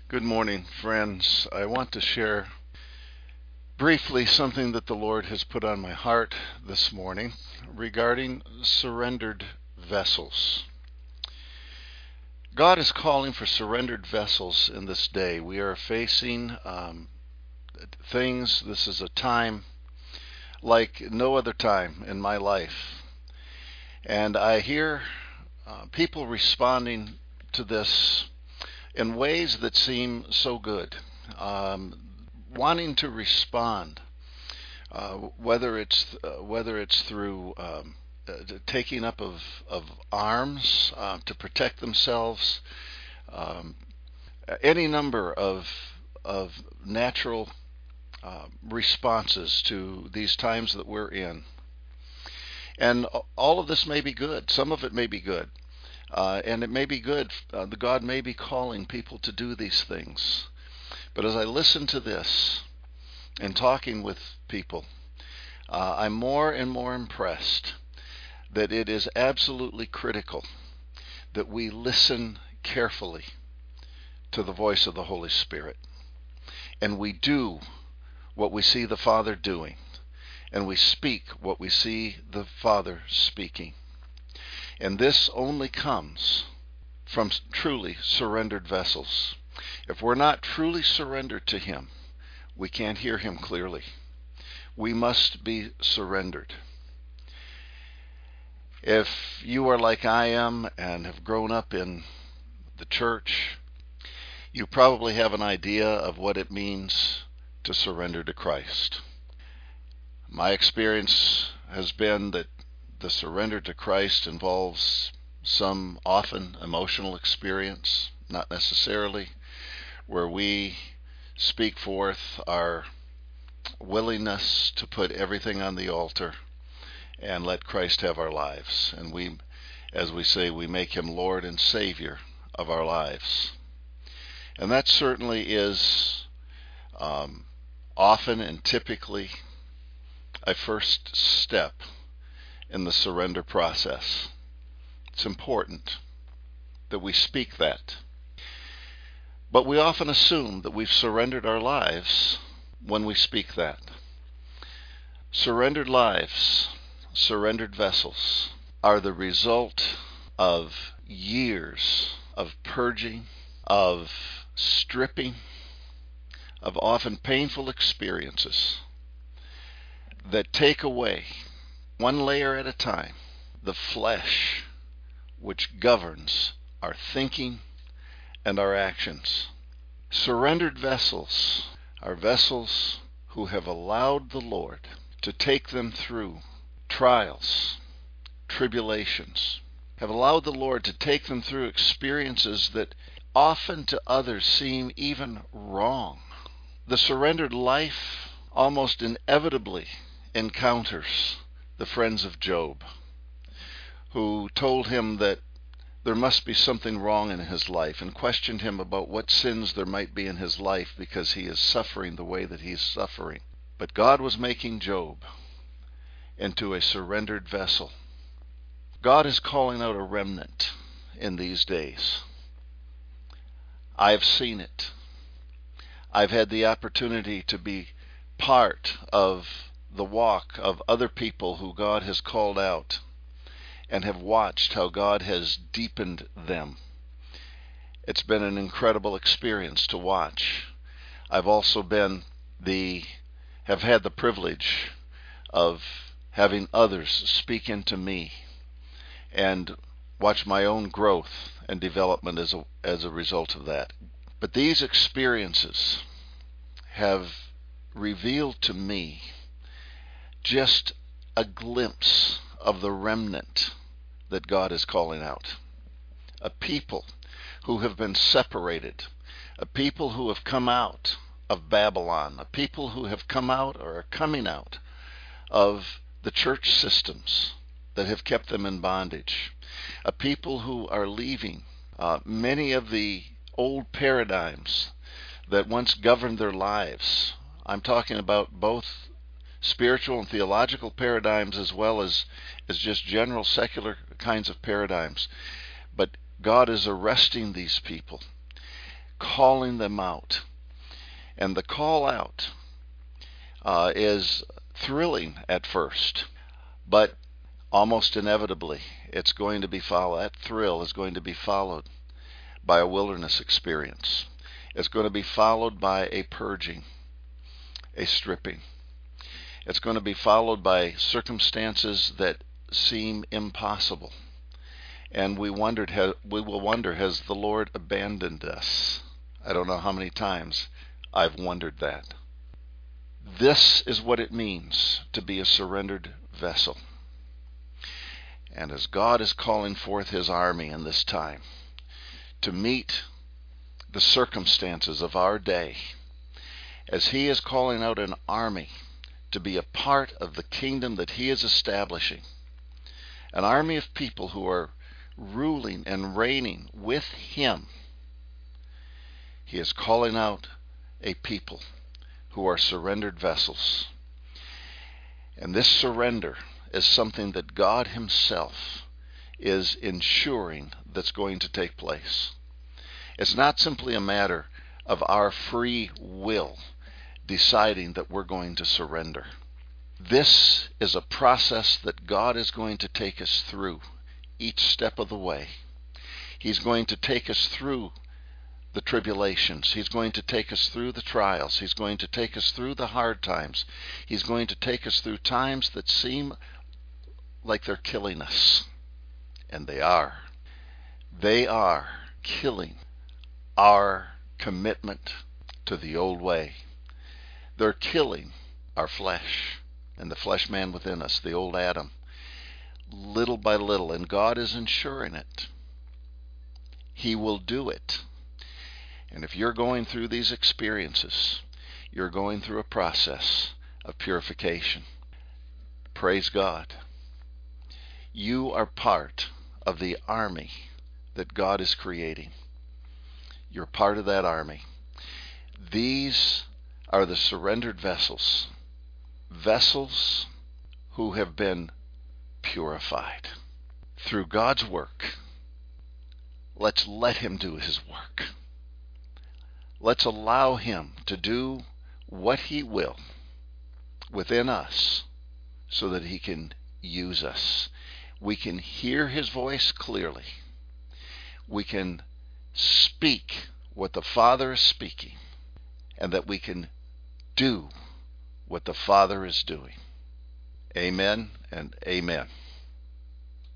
Good morning, friends. I want to share briefly something that the Lord has put on my heart this morning regarding surrendered vessels. God is calling for surrendered vessels in this day. We are facing things. This is a time like no other time in my life. And I hear people responding to this in ways that seem so good. Wanting to respond, whether it's through taking up of arms to protect themselves, um, any number of natural responses to these times that we're in, and all of this may be good. Some of it may be good, and it may be good. The God may be calling people to do these things. But as I listen to this and talking with people, I'm more and more impressed that it is absolutely critical that we listen carefully to the voice of the Holy Spirit, and we do what we see the Father doing, and we speak what we see the Father speaking. And this only comes from truly surrendered vessels. If we're not truly surrendered to Him, we can't hear Him clearly. We must be surrendered. If you are like I am and have grown up in the church, you probably have an idea of what it means to surrender to Christ. My experience has been that the surrender to Christ involves some often emotional experience, not necessarily, where we speak forth our willingness to put everything on the altar and let Christ have our lives. And we, as we say, we make Him Lord and Savior of our lives. And that certainly is often and typically a first step in the surrender process. It's important that we speak that. But we often assume that we've surrendered our lives when we speak that. Surrendered lives, surrendered vessels, are the result of years of purging, of stripping, of often painful experiences that take away, one layer at a time, the flesh which governs our thinking and our actions. Surrendered vessels are vessels who have allowed the Lord to take them through trials, tribulations, have allowed the Lord to take them through experiences that often to others seem even wrong. The surrendered life almost inevitably encounters the friends of Job, who told him that there must be something wrong in his life and questioned him about what sins there might be in his life because he is suffering the way that he's suffering. But God was making Job into a surrendered vessel. God is calling out a remnant in these days. I've seen it. I've had the opportunity to be part of the walk of other people who God has called out, and have watched how God has deepened them. It's been an incredible experience to watch. I've also have had the privilege of having others speak into me and watch my own growth and development as a result of that. But these experiences have revealed to me just a glimpse of the remnant that God is calling out. A people who have been separated, a people who have come out of Babylon, a people who have come out or are coming out of the church systems that have kept them in bondage, a people who are leaving many of the old paradigms that once governed their lives. I'm talking about both spiritual and theological paradigms as well as just general secular kinds of paradigms. But God is arresting these people, calling them out. And the call out is thrilling at first, but almost inevitably it's going to be followed. That thrill is going to be followed by a wilderness experience. It's going to be followed by a purging, a stripping. It's going to be followed by circumstances that seem impossible. And we will wonder, has the Lord abandoned us? I don't know how many times I've wondered that. This is what it means to be a surrendered vessel. And as God is calling forth his army in this time to meet the circumstances of our day, as he is calling out an army to be a part of the kingdom that he is establishing, an army of people who are ruling and reigning with him, he is calling out a people who are surrendered vessels. And this surrender is something that God himself is ensuring that's going to take place. It's not simply a matter of our free will deciding that we're going to surrender. This is a process that God is going to take us through each step of the way. He's going to take us through the tribulations. He's going to take us through the trials. He's going to take us through the hard times. He's going to take us through times that seem like they're killing us. And they are. They are killing our commitment to the old way. They're killing our flesh and the flesh man within us, the old Adam, little by little, and God is ensuring it. He will do it. And if you're going through these experiences, you're going through a process of purification. Praise God. You are part of the army that God is creating. You're part of that army. These are the surrendered vessels. Vessels who have been purified through God's work. Let's let him do his work. Let's allow him to do what he will within us so that he can use us. We can hear his voice clearly. We can speak what the Father is speaking, and that we can do what the Father is doing. Amen and amen.